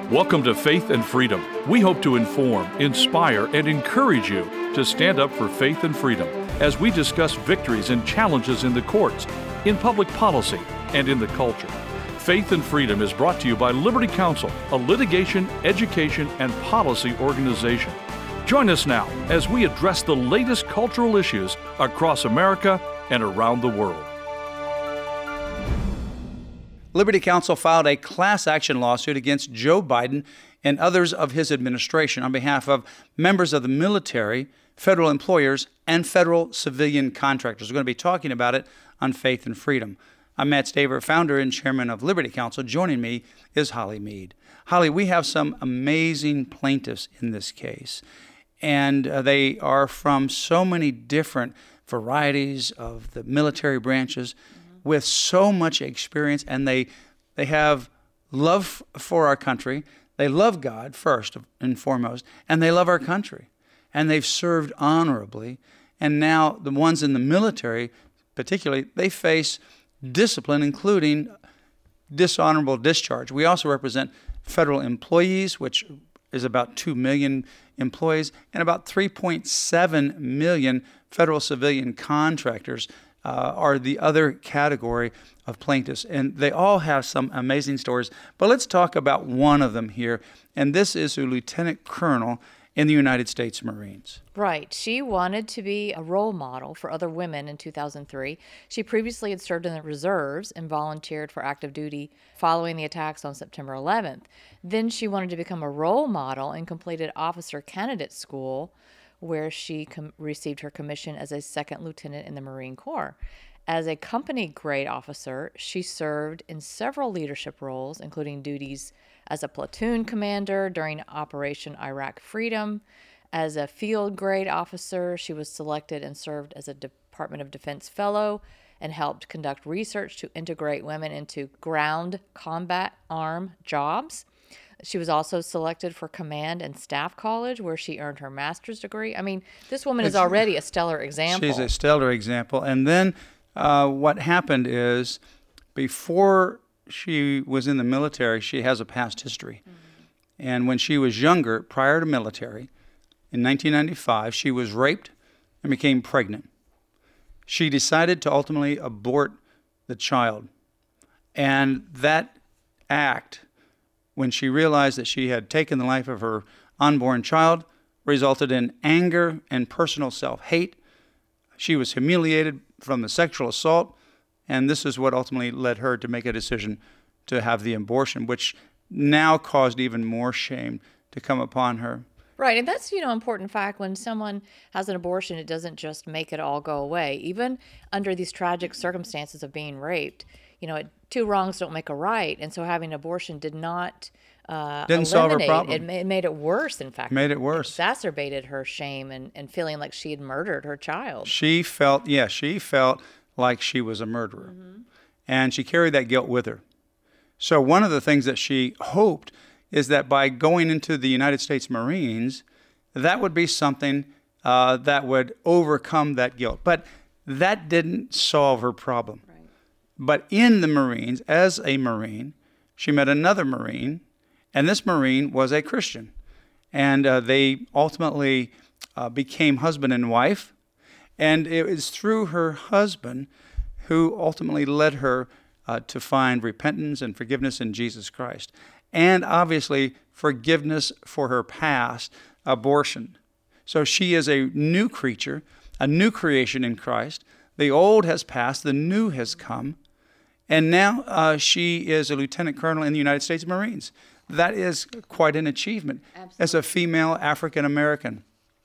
Welcome to Faith and Freedom. We hope to inform, inspire, and encourage you to stand up for faith and freedom as we discuss victories and challenges in the courts, in public policy, and in the culture. Faith and Freedom is brought to you by Liberty Counsel, a litigation, education, and policy organization. Join us now as we address the latest cultural issues across America and around the world. Liberty Counsel filed a class action lawsuit against Joe Biden and others of his administration on behalf of members of the military, federal employers, and federal civilian contractors. We're going to be talking about it on Faith and Freedom. I'm Matt Staver, founder and chairman of Liberty Counsel. Joining me is Holly Mead. Holly, we have some amazing plaintiffs in this case, and they are from so many different varieties of the military branches, with so much experience, and they have love for our country. They love God first and foremost, and they love our country. And they've served honorably. And now the ones in the military, particularly, they face discipline, including dishonorable discharge. We also represent federal employees, which is about 2 million employees, and about 3.7 million federal civilian contractors are the other category of plaintiffs. And they all have some amazing stories. But let's talk about one of them here. And this is a lieutenant colonel in the United States Marines. Right. She wanted to be a role model for other women in 2003. She previously had served in the reserves and volunteered for active duty following the attacks on September 11th. Then she wanted to become a role model and completed officer candidate school, where she received her commission as a second lieutenant in the Marine Corps. As a company grade officer, she served in several leadership roles, including duties as a platoon commander during Operation Iraq Freedom. As a field grade officer, she was selected and served as a Department of Defense fellow and helped conduct research to integrate women into ground combat arm jobs. She was also selected for Command and Staff College, where she earned her master's degree. I mean, this woman is already a stellar example. She's a stellar example. And then what happened is, before she was in the military, she has a past history. Mm-hmm. And when she was younger, prior to military, in 1995, she was raped and became pregnant. She decided to ultimately abort the child. And that act, when she realized that she had taken the life of her unborn child, resulted in anger and personal self-hate. She was humiliated from the sexual assault, and this is what ultimately led her to make a decision to have the abortion, which now caused even more shame to come upon her. Right, and that's, important fact. When someone has an abortion, it doesn't just make it all go away. Even under these tragic circumstances of being raped, two wrongs don't make a right, and so having an abortion did not didn't solve her problem. It made it worse, in fact. Made it worse. Exacerbated her shame and feeling like she had murdered her child. She felt like she was a murderer, mm-hmm. and she carried that guilt with her. So one of the things that she hoped is that by going into the United States Marines, that would be something that would overcome that guilt. But that didn't solve her problem. But in the Marines, as a Marine, she met another Marine, and this Marine was a Christian. And they ultimately became husband and wife. And it was through her husband who ultimately led her to find repentance and forgiveness in Jesus Christ. And obviously forgiveness for her past abortion. So she is a new creature, a new creation in Christ. The old has passed, the new has come. And now she is a lieutenant colonel in the United States Marines. That is quite an achievement. Absolutely. As a female African American.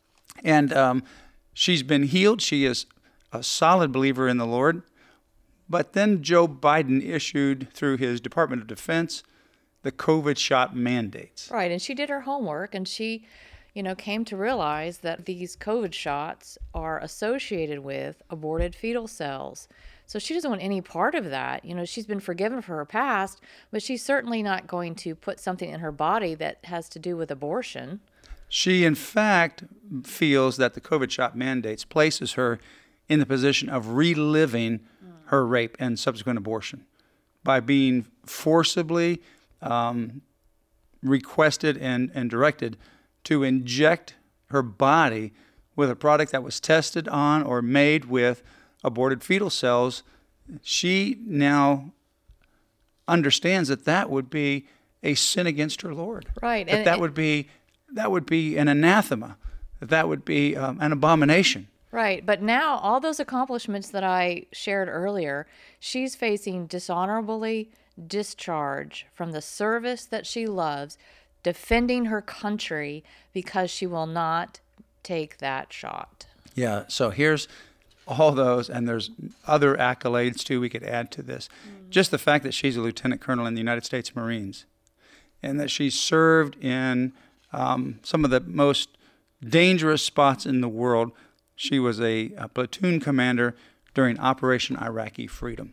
And she's been healed. She is a solid believer in the Lord. But then Joe Biden issued, through his Department of Defense, the COVID shot mandates. Right, and she did her homework, and she, came to realize that these COVID shots are associated with aborted fetal cells. So she doesn't want any part of that. She's been forgiven for her past, but she's certainly not going to put something in her body that has to do with abortion. She, in fact, feels that the COVID shot mandates places her in the position of reliving her rape and subsequent abortion by being forcibly requested and directed to inject her body with a product that was tested on or made with aborted fetal cells, she now understands that that would be a sin against her Lord. Right. That would be an anathema. That would be an abomination. Right. But now all those accomplishments that I shared earlier, she's facing dishonorably discharge from the service that she loves, defending her country because she will not take that shot. Yeah. So here's all those, and there's other accolades too we could add to this. Just the fact that she's a lieutenant colonel in the United States Marines, and that she served in some of the most dangerous spots in the world. She was a platoon commander during Operation Iraqi Freedom.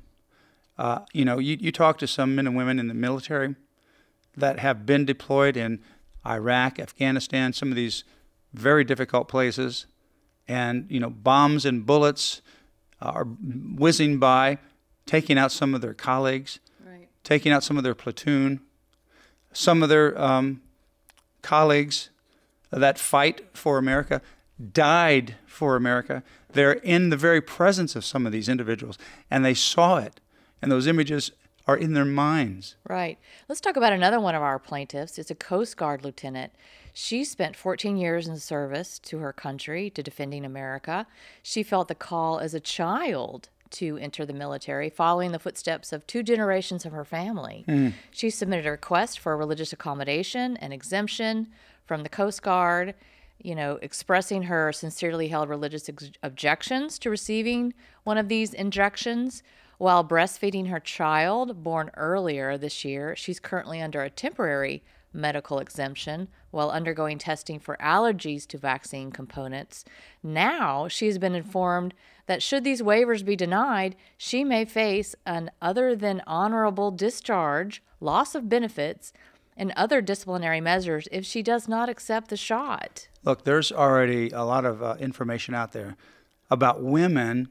You talk to some men and women in the military that have been deployed in Iraq, Afghanistan, some of these very difficult places, and bombs and bullets are whizzing by, taking out some of their colleagues, right, taking out some of their platoon. Some of their colleagues that fight for America died for America. They're in the very presence of some of these individuals, and they saw it, and those images are in their minds. Right. Let's talk about another one of our plaintiffs. It's a Coast Guard lieutenant. She spent 14 years in service to her country, to defending America. She felt the call as a child to enter the military, following the footsteps of 2 generations of her family. She submitted a request for a religious accommodation and exemption from the Coast Guard, expressing her sincerely held religious objections to receiving one of these injections. While breastfeeding her child, born earlier this year, she's currently under a temporary medical exemption while undergoing testing for allergies to vaccine components. Now she's been informed that should these waivers be denied, she may face an other than honorable discharge, loss of benefits, and other disciplinary measures if she does not accept the shot. Look, there's already a lot of information out there about women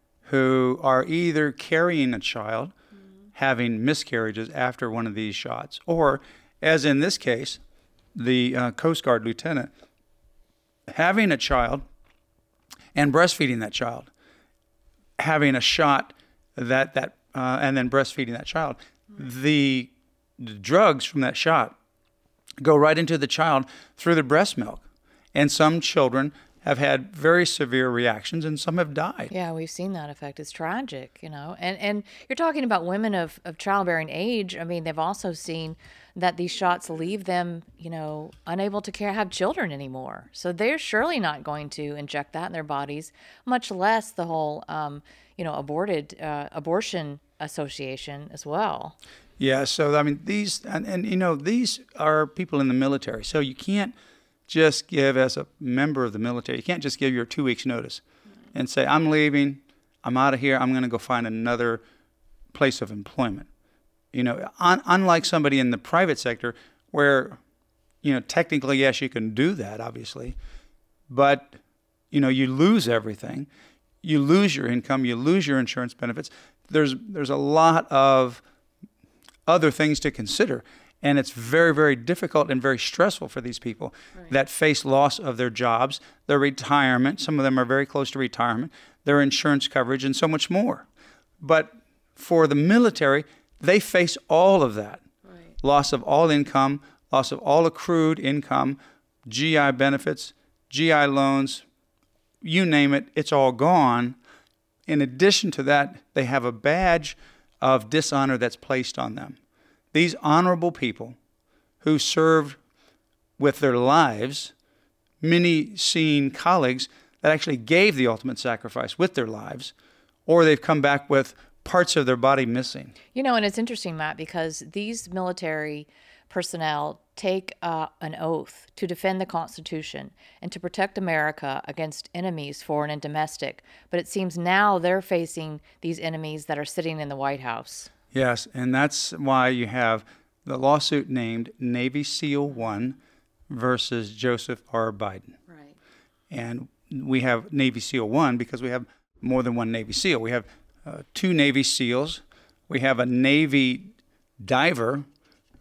who are either carrying a child, having miscarriages after one of these shots, or, as in this case, the Coast Guard lieutenant, having a child and breastfeeding that child, having a shot and then breastfeeding that child. The drugs from that shot go right into the child through the breast milk, and some children have had very severe reactions, and some have died. Yeah, we've seen that effect. It's tragic, And you're talking about women of childbearing age. I mean, they've also seen that these shots leave them, unable to have children anymore. So they're surely not going to inject that in their bodies, much less the whole, abortion association as well. Yeah, so, I mean, these are people in the military. So you can't just give, as a member of the military, you can't just give your 2 weeks notice and say, I'm leaving, I'm out of here, I'm going to go find another place of employment. Unlike somebody in the private sector where, technically, yes, you can do that, obviously, but, you lose everything. You lose your income, you lose your insurance benefits. There's a lot of other things to consider. And it's very, very difficult and very stressful for these people that face loss of their jobs, their retirement. Some of them are very close to retirement, their insurance coverage, and so much more. But for the military, they face all of that. Right. Loss of all income, loss of all accrued income, GI benefits, GI loans, you name it, it's all gone. In addition to that, they have a badge of dishonor that's placed on them. These honorable people who served with their lives, many seeing colleagues that actually gave the ultimate sacrifice with their lives, or they've come back with parts of their body missing. And it's interesting, Matt, because these military personnel take an oath to defend the Constitution and to protect America against enemies, foreign and domestic. But it seems now they're facing these enemies that are sitting in the White House. Yes, and that's why you have the lawsuit named Navy SEAL 1 versus Joseph R. Biden. Right. And we have Navy SEAL 1 because we have more than one Navy SEAL. We have 2 Navy SEALs. We have a Navy diver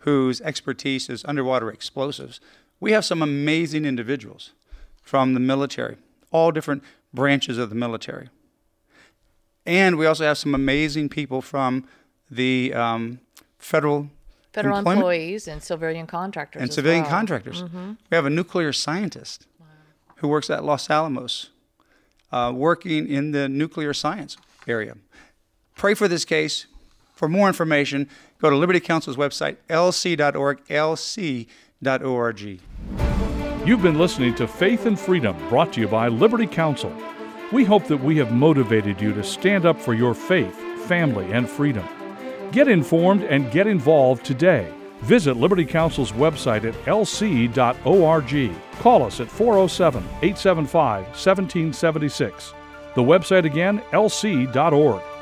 whose expertise is underwater explosives. We have some amazing individuals from the military, all different branches of the military. And we also have some amazing people from the federal employees and civilian contractors. And as civilian well. contractors. We have a nuclear scientist who works at Los Alamos, working in the nuclear science area. Pray for this case. For more information, go to Liberty Counsel's website, lc.org, lc.org. You've been listening to Faith and Freedom, brought to you by Liberty Counsel. We hope that we have motivated you to stand up for your faith, family, and freedom. Get informed and get involved today. Visit Liberty Counsel's website at lc.org. Call us at 407-875-1776. The website again, lc.org.